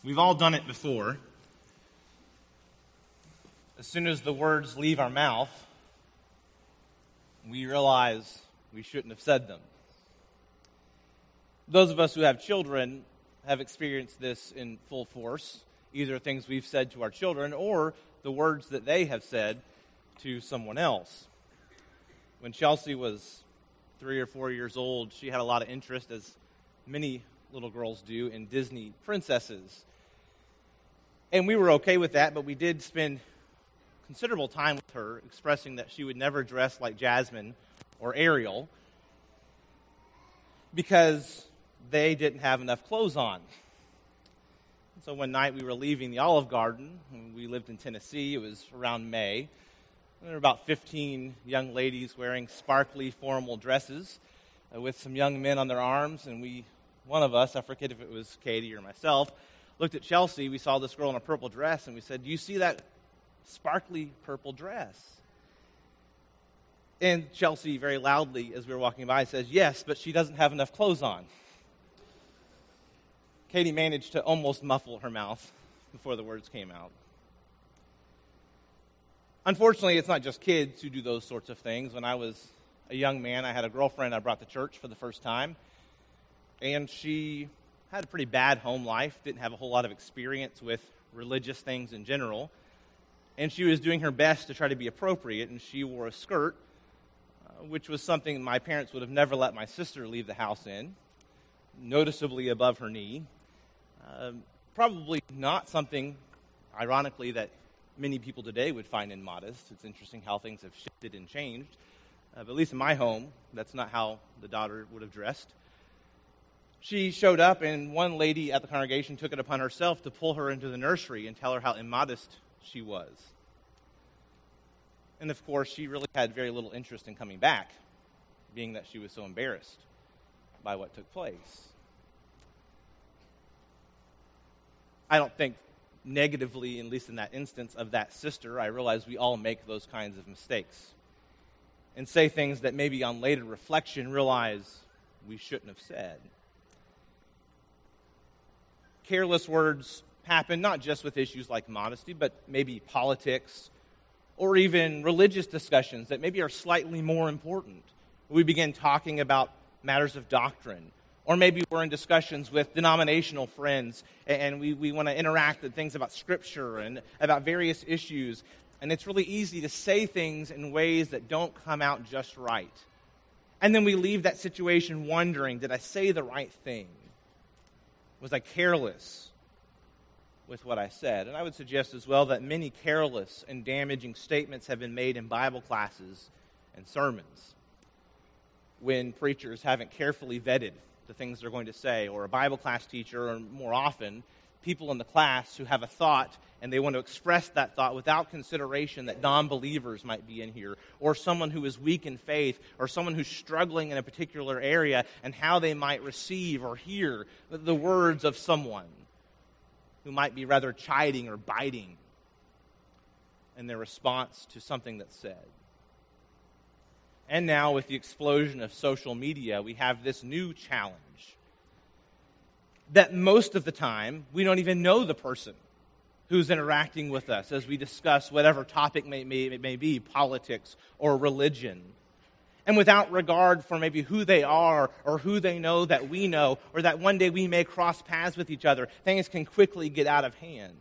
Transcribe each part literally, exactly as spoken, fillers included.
We've all done it before. As soon as the words leave our mouth, we realize we shouldn't have said them. Those of us who have children have experienced this in full force, either things we've said to our children or the words that they have said to someone else. When Chelsea was three or four years old, she had a lot of interest, as many little girls do, in Disney princesses. And we were okay with that, but we did spend considerable time with her expressing that she would never dress like Jasmine or Ariel because they didn't have enough clothes on. So one night we were leaving the Olive Garden. We lived in Tennessee. It was around May. And there were about fifteen young ladies wearing sparkly formal dresses uh, with some young men on their arms. And we, one of us, I forget if it was Katie or myself, looked at Chelsea. We saw this girl in a purple dress, and we said, "Do you see that sparkly purple dress?" And Chelsea, very loudly, as we were walking by, says, "Yes, but she doesn't have enough clothes on." Katie managed to almost muffle her mouth before the words came out. Unfortunately, it's not just kids who do those sorts of things. When I was a young man, I had a girlfriend I brought to church for the first time, and she had a pretty bad home life, didn't have a whole lot of experience with religious things in general, and she was doing her best to try to be appropriate, and she wore a skirt, uh, which was something my parents would have never let my sister leave the house in, noticeably above her knee. Uh, probably not something, ironically, that many people today would find immodest. It's interesting how things have shifted and changed. Uh, but at least in my home, that's not how the daughter would have dressed. She showed up, and one lady at the congregation took it upon herself to pull her into the nursery and tell her how immodest she was. And of course, she really had very little interest in coming back, being that she was so embarrassed by what took place. I don't think negatively, at least in that instance, of that sister. I realize we all make those kinds of mistakes and say things that maybe on later reflection realize we shouldn't have said. Careless words happen not just with issues like modesty, but maybe politics or even religious discussions that maybe are slightly more important. We begin talking about matters of doctrine, or maybe we're in discussions with denominational friends and we, we want to interact with things about Scripture and about various issues, and it's really easy to say things in ways that don't come out just right. And then we leave that situation wondering, did I say the right thing? Was I careless with what I said? And I would suggest as well that many careless and damaging statements have been made in Bible classes and sermons when preachers haven't carefully vetted the things they're going to say, or a Bible class teacher, or more often, people in the class who have a thought and they want to express that thought without consideration that non-believers might be in here, or someone who is weak in faith, or someone who's struggling in a particular area, and how they might receive or hear the words of someone who might be rather chiding or biting in their response to something that's said. And now, with the explosion of social media, we have this new challenge that most of the time, we don't even know the person who's interacting with us as we discuss whatever topic may, may, may be, politics or religion. And without regard for maybe who they are or who they know that we know, or that one day we may cross paths with each other, things can quickly get out of hand.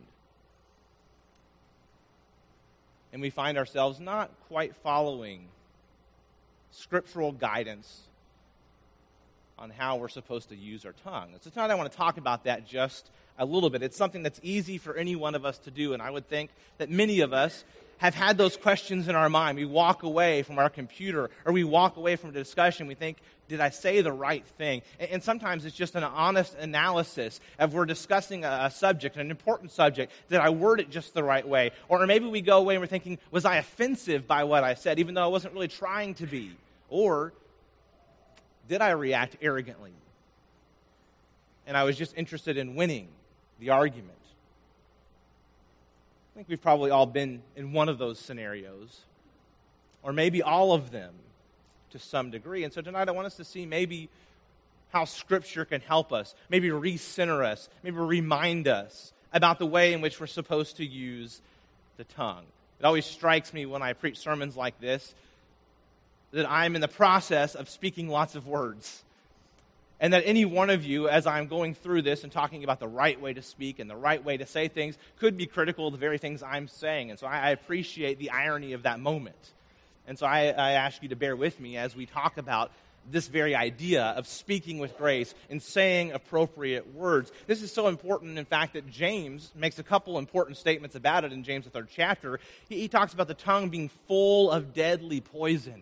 And we find ourselves not quite following scriptural guidance on how we're supposed to use our tongue. And so tonight I want to talk about that just a little bit. It's something that's easy for any one of us to do, and I would think that many of us have had those questions in our mind. We walk away from our computer, or we walk away from a discussion, we think, did I say the right thing? And sometimes it's just an honest analysis of we're discussing a subject, an important subject, did I word it just the right way? Or maybe we go away and we're thinking, was I offensive by what I said, even though I wasn't really trying to be? Or did I react arrogantly? And I was just interested in winning the argument. I think we've probably all been in one of those scenarios, or maybe all of them to some degree. And so tonight I want us to see maybe how Scripture can help us, maybe recenter us, maybe remind us about the way in which we're supposed to use the tongue. It always strikes me when I preach sermons like this that I'm in the process of speaking lots of words. And that any one of you, as I'm going through this and talking about the right way to speak and the right way to say things, could be critical of the very things I'm saying. And so I appreciate the irony of that moment. And so I, I ask you to bear with me as we talk about this very idea of speaking with grace and saying appropriate words. This is so important, in fact, that James makes a couple important statements about it in James, the third chapter. He, he talks about the tongue being full of deadly poison.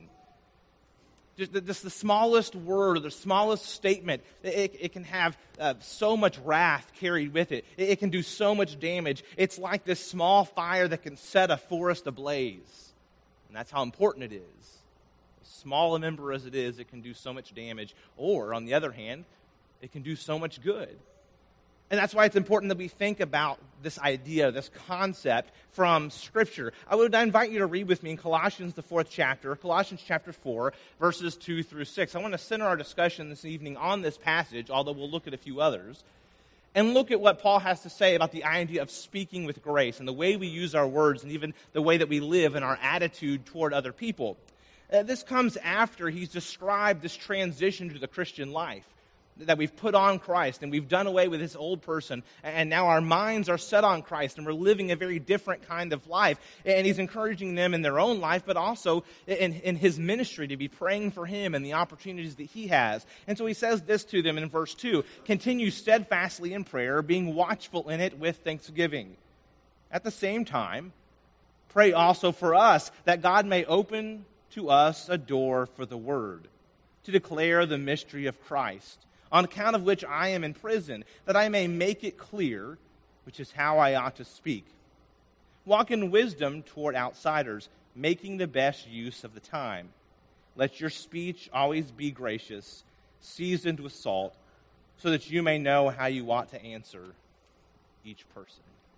Just the, just the smallest word or the smallest statement, it, it can have uh, so much wrath carried with it. it. It can do so much damage. It's like this small fire that can set a forest ablaze. And that's how important it is. As small a member as it is, it can do so much damage. Or, on the other hand, it can do so much good. And that's why it's important that we think about this idea, this concept from Scripture. I would invite you to read with me in Colossians, the fourth chapter, Colossians chapter four, verses two through six. I want to center our discussion this evening on this passage, although we'll look at a few others, and look at what Paul has to say about the idea of speaking with grace and the way we use our words and even the way that we live and our attitude toward other people. Uh, this comes after he's described this transition to the Christian life, that we've put on Christ and we've done away with this old person, and now our minds are set on Christ and we're living a very different kind of life. And he's encouraging them in their own life, but also in, in his ministry to be praying for him and the opportunities that he has. And so he says this to them in verse two, continue steadfastly in prayer, being watchful in it with thanksgiving. At the same time, pray also for us that God may open to us a door for the word, to declare the mystery of Christ, on account of which I am in prison, that I may make it clear, which is how I ought to speak. Walk in wisdom toward outsiders, making the best use of the time. Let your speech always be gracious, seasoned with salt, so that you may know how you ought to answer each person.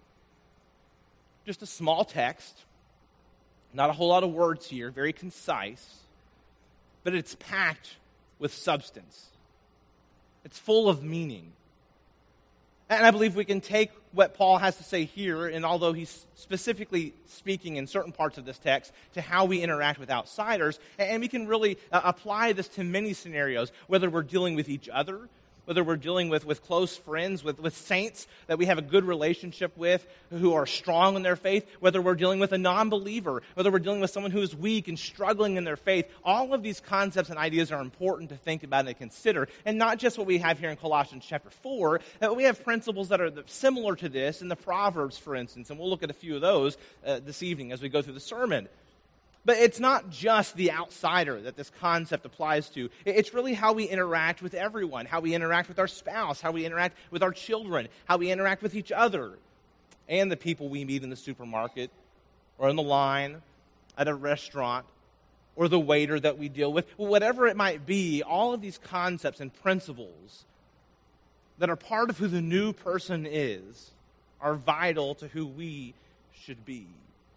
Just a small text, not a whole lot of words here, very concise, but it's packed with substance. It's full of meaning. And I believe we can take what Paul has to say here, and although he's specifically speaking in certain parts of this text to how we interact with outsiders, and we can really uh, apply this to many scenarios, whether we're dealing with each other, whether we're dealing with, with close friends, with, with saints that we have a good relationship with, who are strong in their faith, whether we're dealing with a non-believer, whether we're dealing with someone who is weak and struggling in their faith. All of these concepts and ideas are important to think about and to consider, and not just what we have here in Colossians chapter four, but we have principles that are similar to this in the Proverbs, for instance, and we'll look at a few of those uh, this evening as we go through the sermon. But it's not just the outsider that this concept applies to. It's really how we interact with everyone, how we interact with our spouse, how we interact with our children, how we interact with each other, and the people we meet in the supermarket or in the line, at a restaurant, or the waiter that we deal with. Whatever it might be, all of these concepts and principles that are part of who the new person is are vital to who we should be.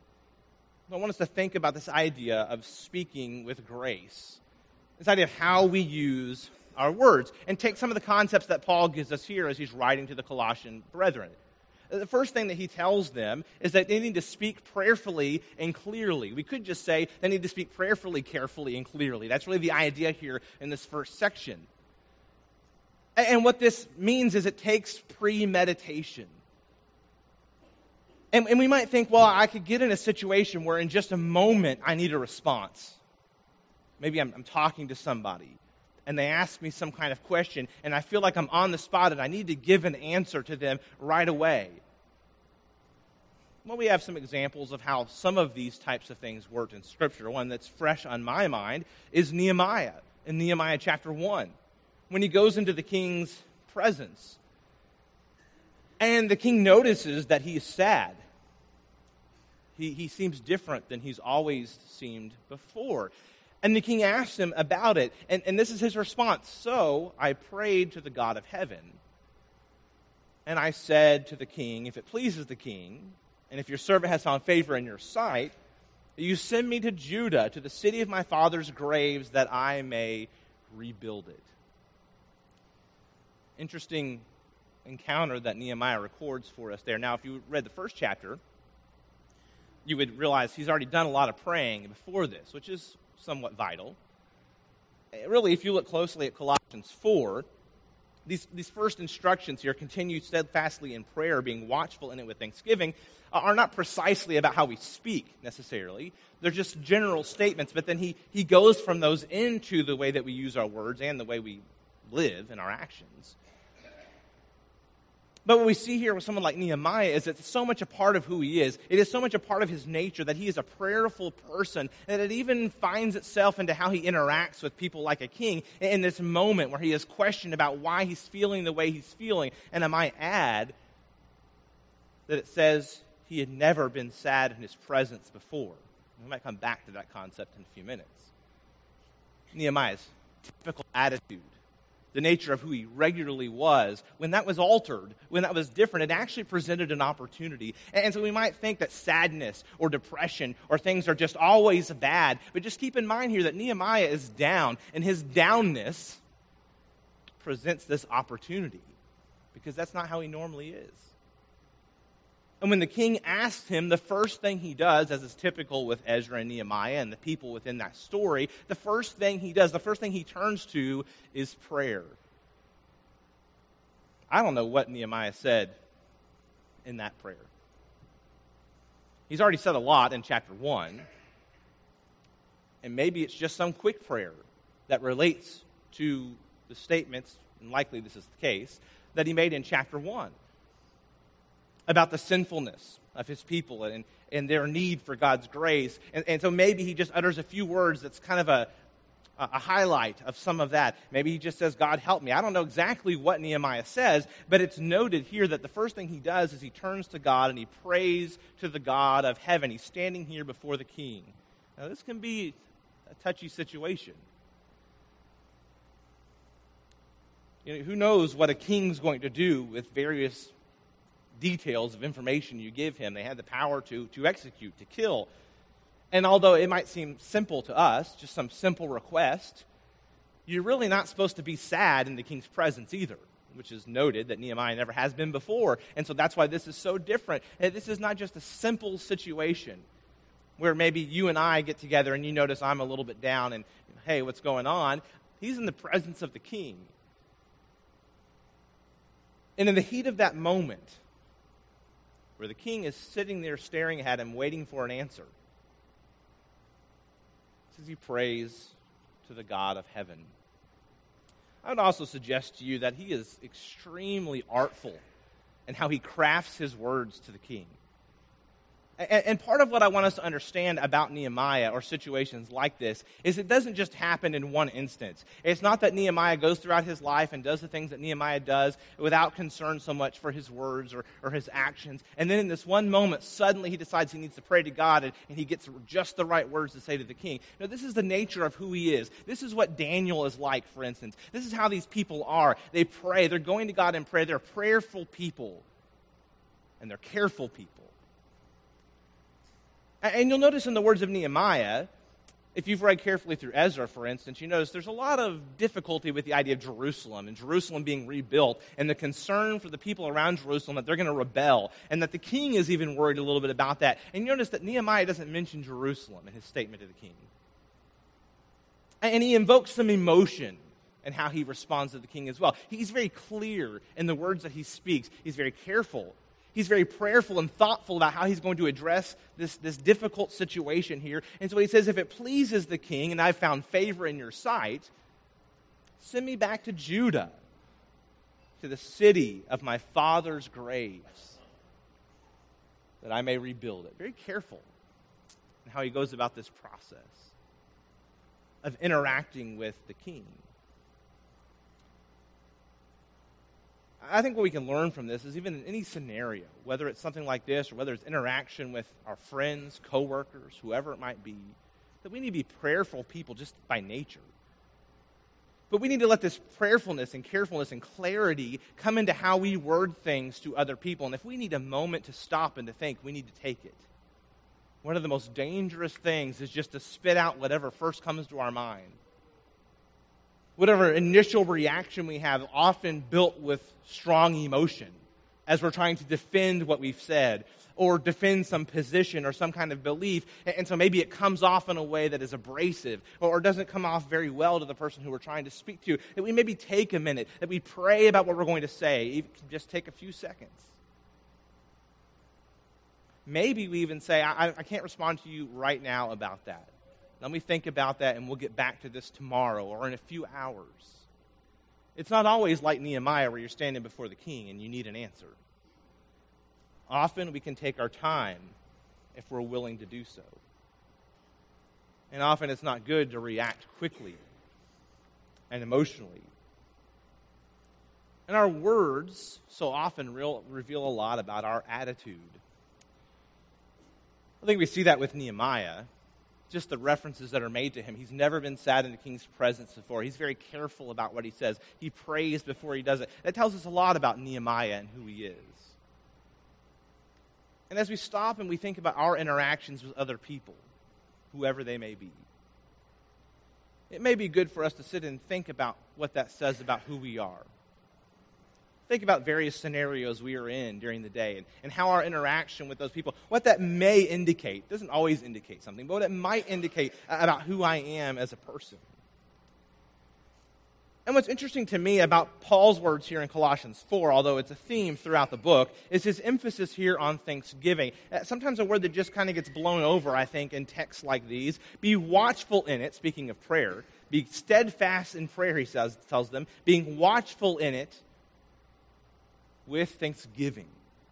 I want us to think about this idea of speaking with grace, this idea of how we use our words, and take some of the concepts that Paul gives us here as he's writing to the Colossian brethren. The first thing that he tells them is that they need to speak prayerfully and clearly. We could just say they need to speak prayerfully, carefully, and clearly. That's really the idea here in this first section. And what this means is it takes premeditation. And, and we might think, well, I could get in a situation where in just a moment I need a response. Maybe I'm, I'm talking to somebody and they ask me some kind of question and I feel like I'm on the spot and I need to give an answer to them right away. Well, we have some examples of how some of these types of things worked in Scripture. One that's fresh on my mind is Nehemiah in Nehemiah chapter one, when he goes into the king's presence. And the king notices that he is sad. He, he seems different than he's always seemed before. And the king asks him about it. And, and this is his response. So I prayed to the God of heaven. And I said to the king, if it pleases the king, and if your servant has found favor in your sight, you send me to Judah, to the city of my father's graves, that I may rebuild it. Interesting encounter that Nehemiah records for us there. Now, if you read the first chapter, you would realize he's already done a lot of praying before this, which is somewhat vital. Really, if you look closely at Colossians four, these, these first instructions here, continue steadfastly in prayer, being watchful in it with thanksgiving, are not precisely about how we speak necessarily. They're just general statements, but then he, he goes from those into the way that we use our words and the way we live in our actions. But what we see here with someone like Nehemiah is it's so much a part of who he is. It is so much a part of his nature that he is a prayerful person, that it even finds itself into how he interacts with people like a king in this moment where he is questioned about why he's feeling the way he's feeling. And I might add that it says he had never been sad in his presence before. We might come back to that concept in a few minutes. Nehemiah's typical attitude, the nature of who he regularly was, when that was altered, when that was different, it actually presented an opportunity. And so we might think that sadness or depression or things are just always bad, but just keep in mind here that Nehemiah is down, and his downness presents this opportunity, because that's not how he normally is. And when the king asks him, the first thing he does, as is typical with Ezra and Nehemiah and the people within that story, the first thing he does, the first thing he turns to is prayer. I don't know what Nehemiah said in that prayer. He's already said a lot in chapter one, and maybe it's just some quick prayer that relates to the statements, and likely this is the case, that he made in chapter one. About the sinfulness of his people and, and their need for God's grace. And, and so maybe he just utters a few words that's kind of a, a highlight of some of that. Maybe he just says, God, help me. I don't know exactly what Nehemiah says, but it's noted here that the first thing he does is he turns to God and he prays to the God of heaven. He's standing here before the king. Now, this can be a touchy situation. You know, who knows what a king's going to do with various details of information you give him. They had the power to, to execute, to kill. And although it might seem simple to us, just some simple request, you're really not supposed to be sad in the king's presence either, which is noted that Nehemiah never has been before. And so that's why this is so different. And this is not just a simple situation where maybe you and I get together and you notice I'm a little bit down and, hey, what's going on? He's in the presence of the king. And in the heat of that moment, where the king is sitting there staring at him, waiting for an answer, as he prays to the God of heaven. I would also suggest to you that he is extremely artful in how he crafts his words to the king. And part of what I want us to understand about Nehemiah or situations like this is it doesn't just happen in one instance. It's not that Nehemiah goes throughout his life and does the things that Nehemiah does without concern so much for his words or, or his actions. And then in this one moment, suddenly he decides he needs to pray to God and, and he gets just the right words to say to the king. No, this is the nature of who he is. This is what Daniel is like, for instance. This is how these people are. They pray. They're going to God in prayer. They're prayerful people. And they're careful people. And you'll notice in the words of Nehemiah, if you've read carefully through Ezra, for instance, you notice there's a lot of difficulty with the idea of Jerusalem and Jerusalem being rebuilt and the concern for the people around Jerusalem that they're going to rebel and that the king is even worried a little bit about that. And you notice that Nehemiah doesn't mention Jerusalem in his statement to the king. And he invokes some emotion in how he responds to the king as well. He's very clear in the words that he speaks. He's very careful. He's very prayerful and thoughtful about how he's going to address this, this difficult situation here. And so he says, if it pleases the king and I've found favor in your sight, send me back to Judah, to the city of my father's graves, that I may rebuild it. Very careful in how he goes about this process of interacting with the king. I think what we can learn from this is even in any scenario, whether it's something like this or whether it's interaction with our friends, coworkers, whoever it might be, that we need to be prayerful people just by nature. But we need to let this prayerfulness and carefulness and clarity come into how we word things to other people. And if we need a moment to stop and to think, we need to take it. One of the most dangerous things is just to spit out whatever first comes to our mind. whatever initial reaction we have, often built with strong emotion as we're trying to defend what we've said or defend some position or some kind of belief. And so maybe it comes off in a way that is abrasive or doesn't come off very well to the person who we're trying to speak to. That we maybe take a minute, that we pray about what we're going to say, even just take a few seconds. Maybe we even say, I, I can't respond to you right now about that. Let me think about that and we'll get back to this tomorrow or in a few hours. It's not always like Nehemiah where you're standing before the king and you need an answer. Often we can take our time if we're willing to do so. And often it's not good to react quickly and emotionally. And our words so often real, reveal a lot about our attitude. I think we see that with Nehemiah. Just the references that are made to him. He's never been sad in the king's presence before. He's very careful about what he says. He prays before he does it. That tells us a lot about Nehemiah and who he is. And as we stop and we think about our interactions with other people, whoever they may be, it may be good for us to sit and think about what that says about who we are. Think about various scenarios we are in during the day and, and how our interaction with those people, what that may indicate. It doesn't always indicate something, but what it might indicate about who I am as a person. And what's interesting to me about Paul's words here in Colossians four, although it's a theme throughout the book, is his emphasis here on thanksgiving. Sometimes a word that just kind of gets blown over, I think, in texts like these. Be watchful in it, speaking of prayer. Be steadfast in prayer, he says, tells them. Being watchful in it with thanksgiving.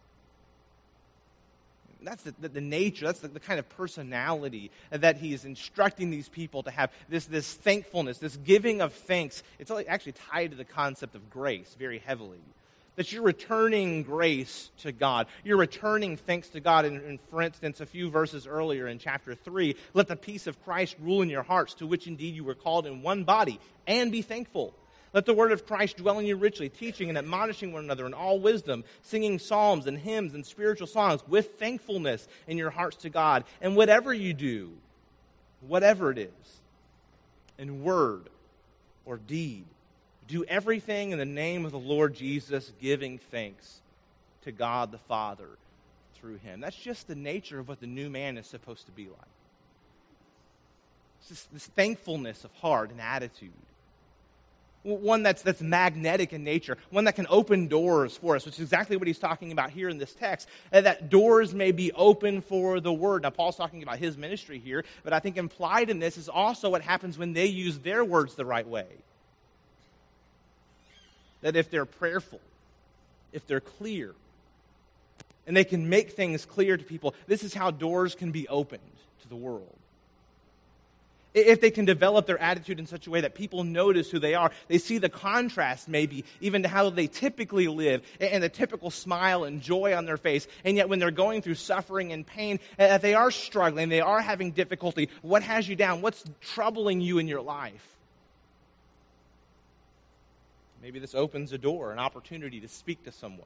That's the, the, the nature, that's the, the kind of personality that he is instructing these people to have, this, this thankfulness, this giving of thanks. It's actually tied to the concept of grace very heavily. That you're returning grace to God. You're returning thanks to God. And, and for instance, a few verses earlier in chapter three, let the peace of Christ rule in your hearts, to which indeed you were called in one body, and be thankful. Let the word of Christ dwell in you richly, teaching and admonishing one another in all wisdom, singing psalms and hymns and spiritual songs with thankfulness in your hearts to God. And whatever you do, whatever it is, in word or deed, do everything in the name of the Lord Jesus, giving thanks to God the Father through him. That's just the nature of what the new man is supposed to be like. It's just this thankfulness of heart and attitude. One that's that's magnetic in nature, one that can open doors for us, which is exactly what he's talking about here in this text, and that doors may be open for the word. Now, Paul's talking about his ministry here, but I think implied in this is also what happens when they use their words the right way. That if they're prayerful, if they're clear, and they can make things clear to people, this is how doors can be opened to the world. If they can develop their attitude in such a way that people notice who they are, they see the contrast maybe even to how they typically live and the typical smile and joy on their face. And yet when they're going through suffering and pain, if they are struggling, they are having difficulty, what has you down? What's troubling you in your life? Maybe this opens a door, an opportunity to speak to someone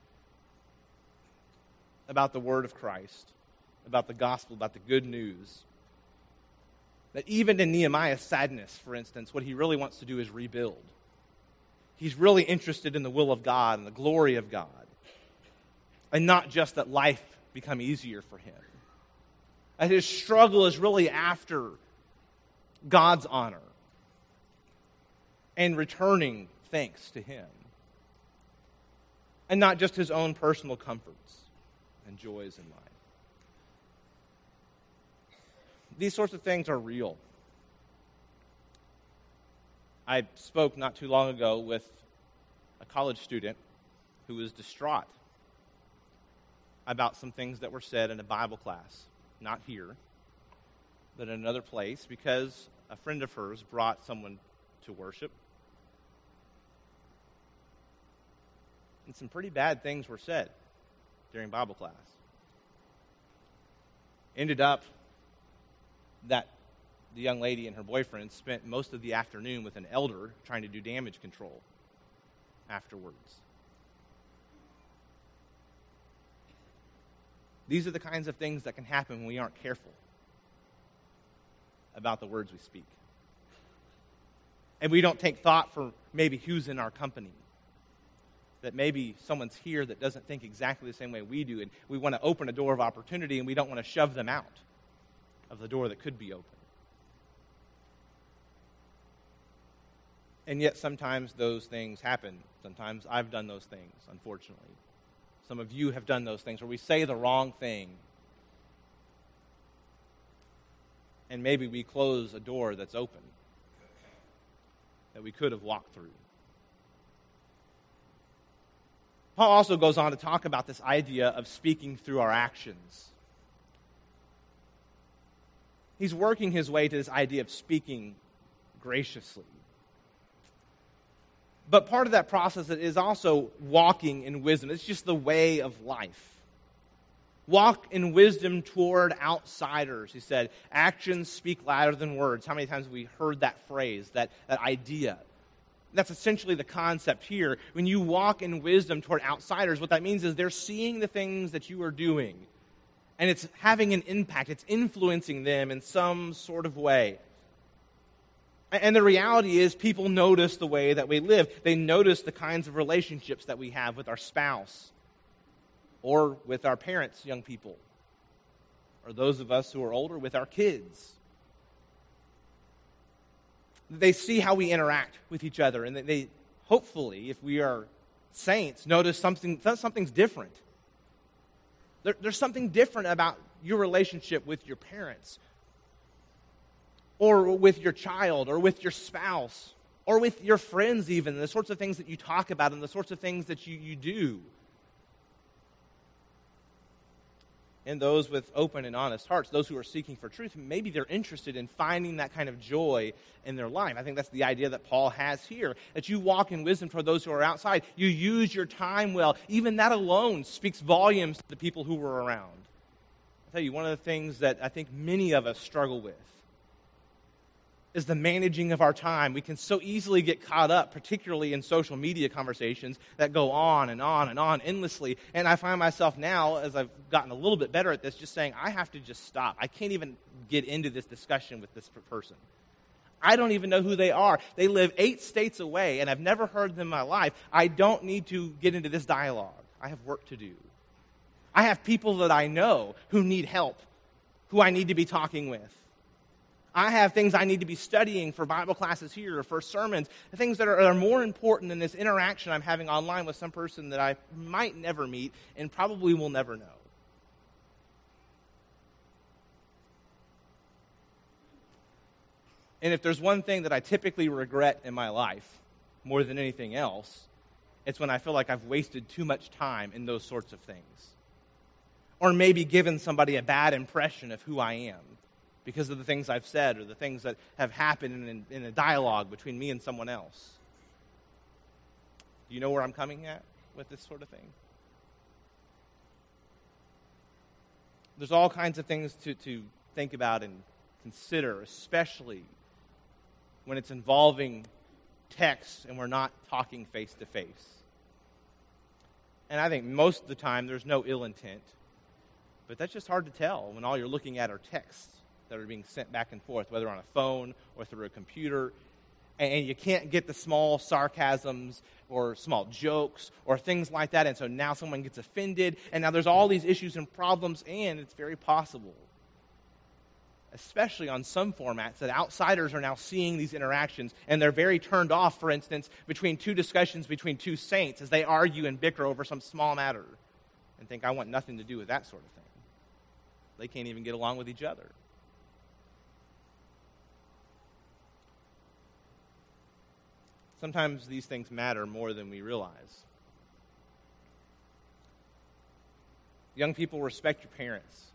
about the word of Christ, about the gospel, about the good news. That even in Nehemiah's sadness, for instance, what he really wants to do is rebuild. He's really interested in the will of God and the glory of God. And not just that life become easier for him. And his struggle is really after God's honor and returning thanks to him. And not just his own personal comforts and joys in life. These sorts of things are real. I spoke not too long ago with a college student who was distraught about some things that were said in a Bible class, not here, but in another place, because a friend of hers brought someone to worship. And some pretty bad things were said during Bible class. Ended up that the young lady and her boyfriend spent most of the afternoon with an elder trying to do damage control afterwards. These are the kinds of things that can happen when we aren't careful about the words we speak. And we don't take thought for maybe who's in our company. That maybe someone's here that doesn't think exactly the same way we do, and we want to open a door of opportunity, and we don't want to shove them out of the door that could be open. And yet sometimes those things happen. Sometimes I've done those things, unfortunately. Some of you have done those things where we say the wrong thing, and maybe we close a door that's open that we could have walked through. Paul also goes on to talk about this idea of speaking through our actions. He's working his way to this idea of speaking graciously. But part of that process is also walking in wisdom. It's just the way of life. Walk in wisdom toward outsiders, he said. Actions speak louder than words. How many times have we heard that phrase, that, that idea? That's essentially the concept here. When you walk in wisdom toward outsiders, what that means is they're seeing the things that you are doing, and it's having an impact. It's influencing them in some sort of way. And the reality is people notice the way that we live. They notice the kinds of relationships that we have with our spouse or with our parents, young people, or those of us who are older with our kids. They see how we interact with each other, and they, hopefully, if we are saints, notice something something's different. There, there's something different about your relationship with your parents, or with your child, or with your spouse, or with your friends even, the sorts of things that you talk about and the sorts of things that you, you do. And those with open and honest hearts, those who are seeking for truth, maybe they're interested in finding that kind of joy in their life. I think that's the idea that Paul has here, that you walk in wisdom toward those who are outside. You use your time well. Even that alone speaks volumes to the people who were around. I'll tell you, one of the things that I think many of us struggle with is the managing of our time. We can so easily get caught up, particularly in social media conversations that go on and on and on endlessly. And I find myself now, as I've gotten a little bit better at this, just saying, I have to just stop. I can't even get into this discussion with this person. I don't even know who they are. They live eight states away, and I've never heard them in my life. I don't need to get into this dialogue. I have work to do. I have people that I know who need help, who I need to be talking with. I have things I need to be studying for Bible classes here or for sermons, things that are, are more important than this interaction I'm having online with some person that I might never meet and probably will never know. And if there's one thing that I typically regret in my life more than anything else, it's when I feel like I've wasted too much time in those sorts of things. Or maybe given somebody a bad impression of who I am because of the things I've said or the things that have happened in, in a dialogue between me and someone else. Do you know where I'm coming at with this sort of thing? There's all kinds of things to, to think about and consider, especially when it's involving text and we're not talking face-to-face. And I think most of the time there's no ill intent, but that's just hard to tell when all you're looking at are texts that are being sent back and forth, whether on a phone or through a computer, and you can't get the small sarcasms or small jokes or things like that, and so now someone gets offended, and now there's all these issues and problems, and it's very possible, especially on some formats, that outsiders are now seeing these interactions, and they're very turned off, for instance, between two discussions between two saints as they argue and bicker over some small matter, and think, I want nothing to do with that sort of thing. They can't even get along with each other. Sometimes these things matter more than we realize. Young people, respect your parents.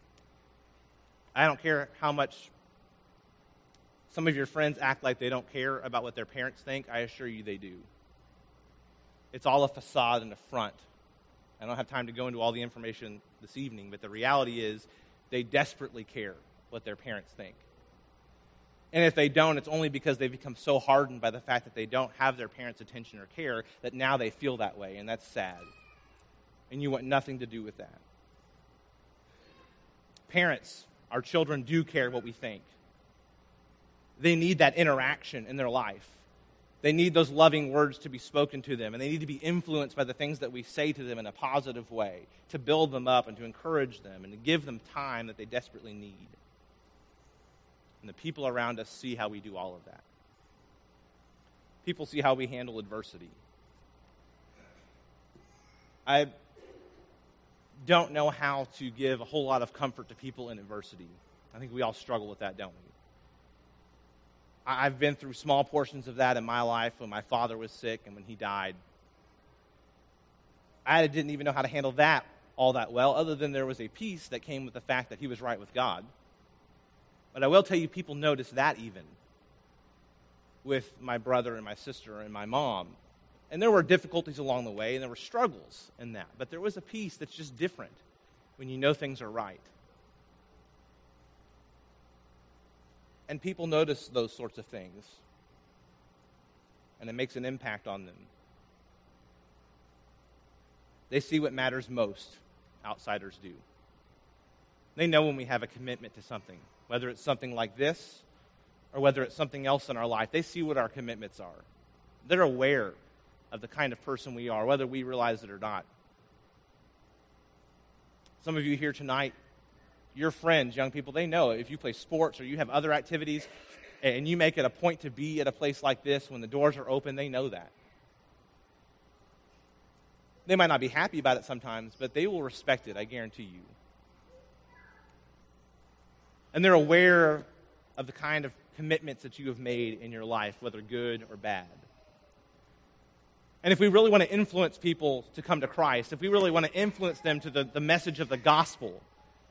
I don't care how much some of your friends act like they don't care about what their parents think. I assure you they do. It's all a facade and a front. I don't have time to go into all the information this evening, but the reality is they desperately care what their parents think. And if they don't, it's only because they've become so hardened by the fact that they don't have their parents' attention or care that now they feel that way, and that's sad. And you want nothing to do with that. Parents, our children do care what we think. They need that interaction in their life. They need those loving words to be spoken to them, and they need to be influenced by the things that we say to them in a positive way, to build them up and to encourage them and to give them time that they desperately need. And the people around us see how we do all of that. People see how we handle adversity. I don't know how to give a whole lot of comfort to people in adversity. I think we all struggle with that, don't we? I've been through small portions of that in my life when my father was sick and when he died. I didn't even know how to handle that all that well, other than there was a peace that came with the fact that he was right with God. But I will tell you, people notice that even with my brother and my sister and my mom. And there were difficulties along the way, and there were struggles in that. But there was a peace that's just different when you know things are right. And people notice those sorts of things. And it makes an impact on them. They see what matters most, outsiders do. They know when we have a commitment to something, whether it's something like this or whether it's something else in our life. They see what our commitments are. They're aware of the kind of person we are, whether we realize it or not. Some of you here tonight, your friends, young people, they know if you play sports or you have other activities and you make it a point to be at a place like this when the doors are open, they know that. They might not be happy about it sometimes, but they will respect it, I guarantee you. And they're aware of the kind of commitments that you have made in your life, whether good or bad. And if we really want to influence people to come to Christ, if we really want to influence them to the, the message of the gospel,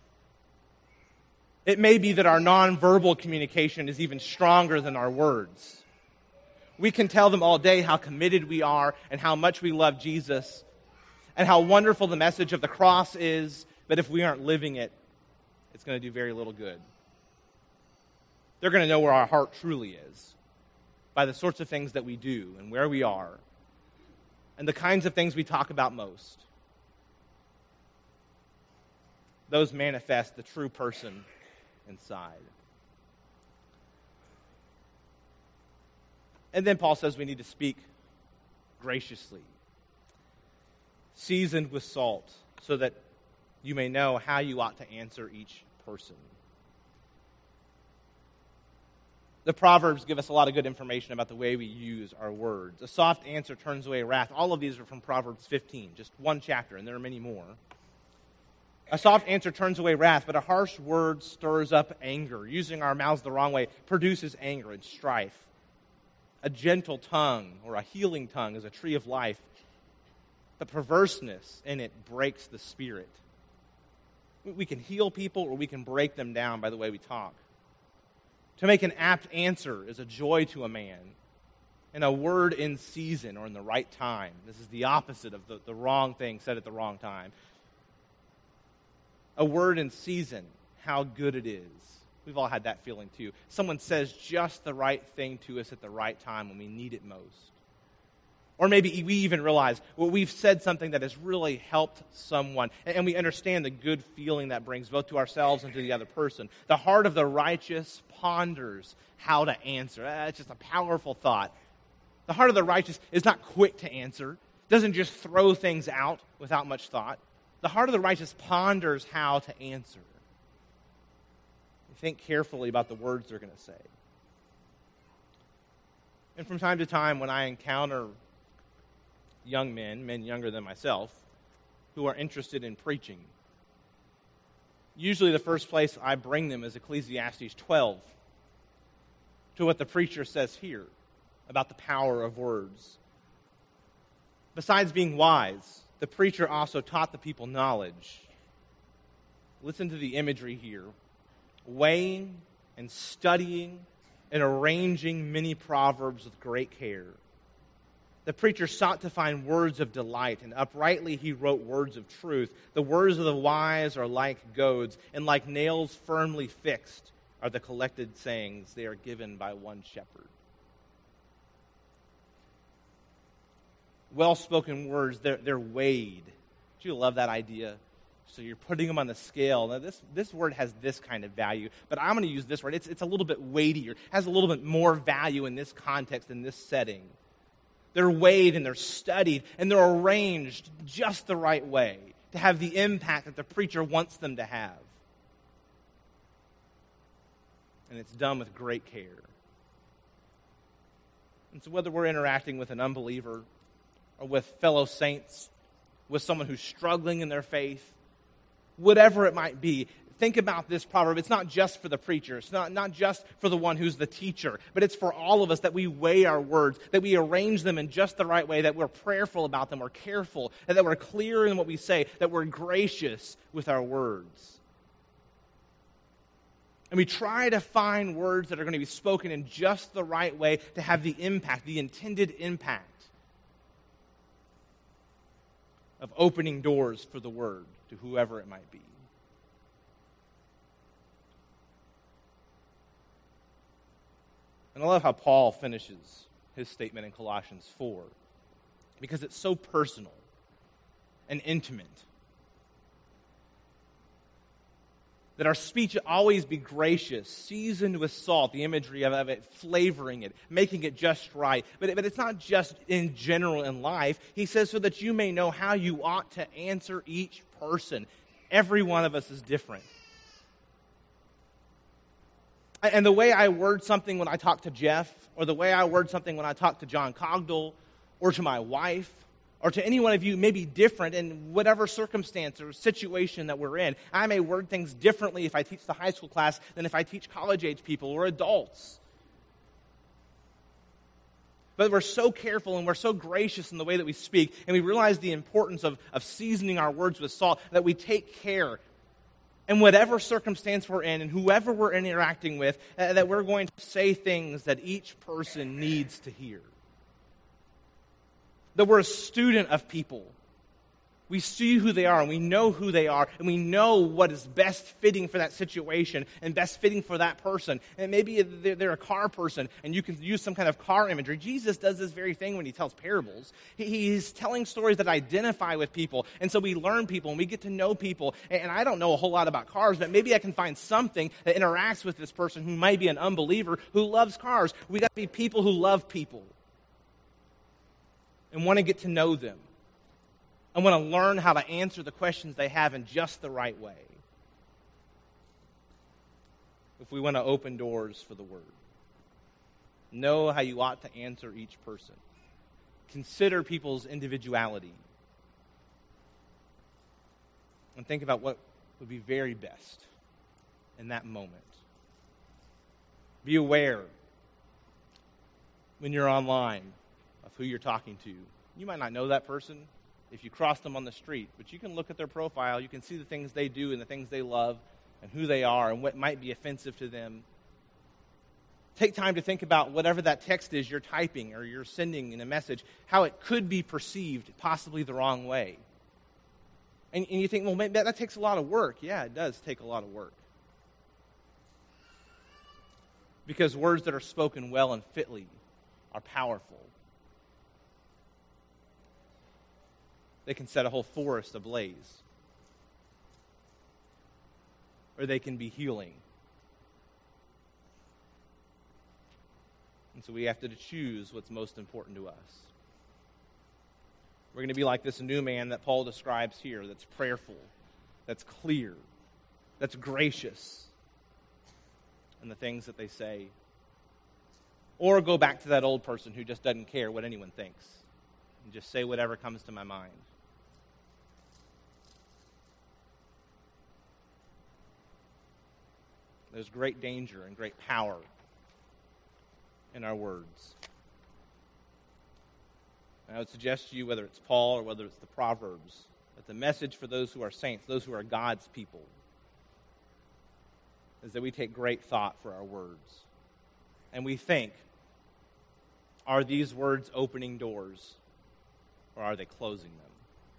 it may be that our nonverbal communication is even stronger than our words. We can tell them all day how committed we are and how much we love Jesus and how wonderful the message of the cross is, but if we aren't living it, it's going to do very little good. They're going to know where our heart truly is by the sorts of things that we do and where we are and the kinds of things we talk about most. Those manifest the true person inside. And then Paul says we need to speak graciously, seasoned with salt, so that you may know how you ought to answer each person. The Proverbs give us a lot of good information about the way we use our words. A soft answer turns away wrath. All of these are from Proverbs fifteen, just one chapter, and there are many more. A soft answer turns away wrath, but a harsh word stirs up anger. Using our mouths the wrong way produces anger and strife. A gentle tongue or a healing tongue is a tree of life. The perverseness in it breaks the spirit. We can heal people or we can break them down by the way we talk. To make an apt answer is a joy to a man. And a word in season or in the right time. This is the opposite of the, the wrong thing said at the wrong time. A word in season, how good it is. We've all had that feeling too. Someone says just the right thing to us at the right time when we need it most. Or maybe we even realize, well, we've said something that has really helped someone, and we understand the good feeling that brings both to ourselves and to the other person. The heart of the righteous ponders how to answer. That's just a powerful thought. The heart of the righteous is not quick to answer, doesn't just throw things out without much thought. The heart of the righteous ponders how to answer. Think carefully about the words they're going to say. And from time to time, when I encounter young men, men younger than myself, who are interested in preaching, usually the first place I bring them is Ecclesiastes twelve, to what the preacher says here about the power of words. Besides being wise, the preacher also taught the people knowledge. Listen to the imagery here. Weighing and studying and arranging many proverbs with great care. The preacher sought to find words of delight, and uprightly he wrote words of truth. The words of the wise are like goads, and like nails firmly fixed are the collected sayings. They are given by one shepherd. Well-spoken words, they're, they're weighed. Do you love that idea? So you're putting them on the scale. Now this, this word has this kind of value, but I'm going to use this word. It's, it's a little bit weightier, has a little bit more value in this context, in this setting. They're weighed and they're studied and they're arranged just the right way to have the impact that the preacher wants them to have. And it's done with great care. And so whether we're interacting with an unbeliever or with fellow saints, with someone who's struggling in their faith, whatever it might be, think about this proverb. It's not just for the preacher. It's not, not just for the one who's the teacher, but it's for all of us, that we weigh our words, that we arrange them in just the right way, that we're prayerful about them, we're careful, and that we're clear in what we say, that we're gracious with our words. And we try to find words that are going to be spoken in just the right way to have the impact, the intended impact of opening doors for the word to whoever it might be. And I love how Paul finishes his statement in Colossians four, because it's so personal and intimate. That our speech always be gracious, seasoned with salt, the imagery of it, flavoring it, making it just right. But, but it's not just in general in life. He says so that you may know how you ought to answer each person. Every one of us is different. And the way I word something when I talk to Jeff, or the way I word something when I talk to John Cogdell, or to my wife, or to any one of you may be different in whatever circumstance or situation that we're in. I may word things differently if I teach the high school class than if I teach college-age people or adults. But we're so careful and we're so gracious in the way that we speak, and we realize the importance of, of seasoning our words with salt, that we take care in whatever circumstance we're in and whoever we're interacting with, uh, that we're going to say things that each person needs to hear. That we're a student of people. We see who they are, and we know who they are, and we know what is best fitting for that situation and best fitting for that person. And maybe they're, they're a car person, and you can use some kind of car imagery. Jesus does this very thing when he tells parables. He, he's telling stories that identify with people, and so we learn people, and we get to know people. And, and I don't know a whole lot about cars, but maybe I can find something that interacts with this person who might be an unbeliever who loves cars. We got to be people who love people and want to get to know them. I want to learn how to answer the questions they have in just the right way. If we want to open doors for the word. Know how you ought to answer each person. Consider people's individuality. And think about what would be very best in that moment. Be aware when you're online of who you're talking to. You might not know that person if you cross them on the street, but you can look at their profile, you can see the things they do and the things they love and who they are and what might be offensive to them. Take time to think about whatever that text is you're typing or you're sending in a message, how it could be perceived possibly the wrong way. And, and you think, well, maybe that, that takes a lot of work. Yeah, it does take a lot of work. Because words that are spoken well and fitly are powerful. They can set a whole forest ablaze. Or they can be healing. And so we have to choose what's most important to us. We're going to be like this new man that Paul describes here, that's prayerful, that's clear, that's gracious in the things that they say. Or go back to that old person who just doesn't care what anyone thinks and just say whatever comes to my mind. There's great danger and great power in our words. And I would suggest to you, whether it's Paul or whether it's the Proverbs, that the message for those who are saints, those who are God's people, is that we take great thought for our words. And we think, are these words opening doors or are they closing them?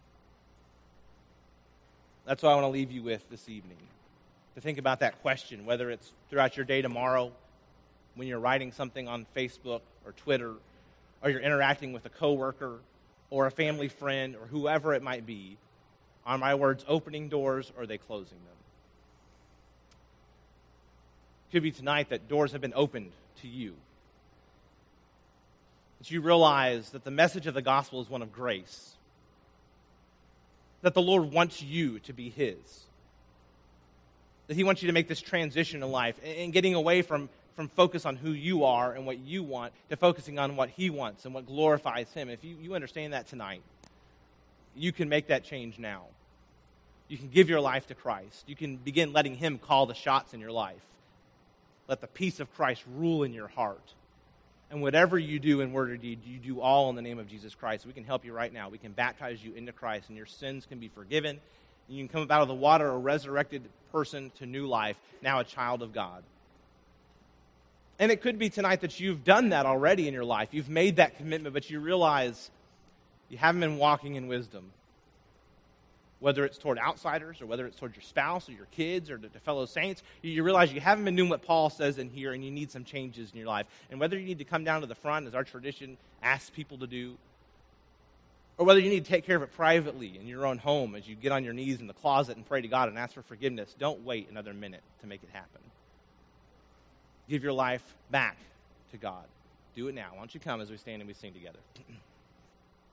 That's what I want to leave you with this evening. To think about that question, whether it's throughout your day tomorrow, when you're writing something on Facebook or Twitter, or you're interacting with a coworker or a family friend or whoever it might be. Are my words opening doors or are they closing them? It could be tonight that doors have been opened to you. That you realize that the message of the gospel is one of grace. That the Lord wants you to be His. That He wants you to make this transition in life and getting away from, from focus on who you are and what you want to focusing on what He wants and what glorifies Him. If you, you understand that tonight, you can make that change now. You can give your life to Christ. You can begin letting Him call the shots in your life. Let the peace of Christ rule in your heart. And whatever you do in word or deed, you do all in the name of Jesus Christ. We can help you right now. We can baptize you into Christ, and your sins can be forgiven. And you can come up out of the water a resurrected person to new life, now a child of God. And it could be tonight that you've done that already in your life. You've made that commitment, but you realize you haven't been walking in wisdom. Whether it's toward outsiders or whether it's toward your spouse or your kids or to, to fellow saints, you, you realize you haven't been doing what Paul says in here and you need some changes in your life. And whether you need to come down to the front, as our tradition asks people to do, or whether you need to take care of it privately in your own home as you get on your knees in the closet and pray to God and ask for forgiveness, don't wait another minute to make it happen. Give your life back to God. Do it now. Why don't you come as we stand and we sing together?